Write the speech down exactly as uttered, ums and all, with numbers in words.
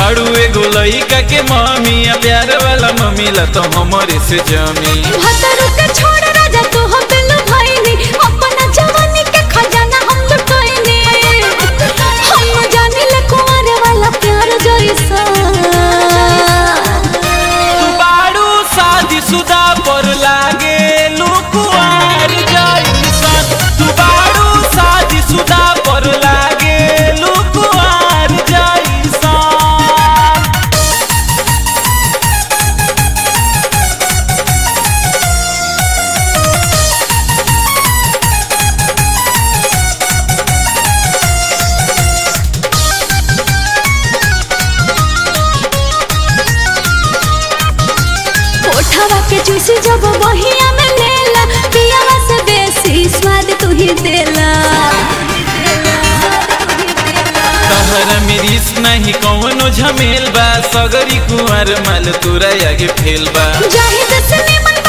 बाड़ू एगो लइका के मम्मी आ प्यार वाला मम्मी ला तो हमरे से जमी। भतरू के छोड़ राजा तू हो बिल्लू भाईनी, अपना जवानी के खजाना हम लुटाईनी। हम जानी ले कुंवर वाला प्यार जैसा। तू बाड़ू शादी शुदा पर लागे लुकुआर जैसा। तू बाड़ू शादी शुदा पर लागे लुकुआर जैसा। कोठवा के चूसी जब बहिया में लेला, पियावा से बेसी स्वाद तू ही देला। तहरा मिरिस नहीं कौनो झमेल बा, सगरी कुंवर माल तोरा आगे फेल बा। जाहिद से निमन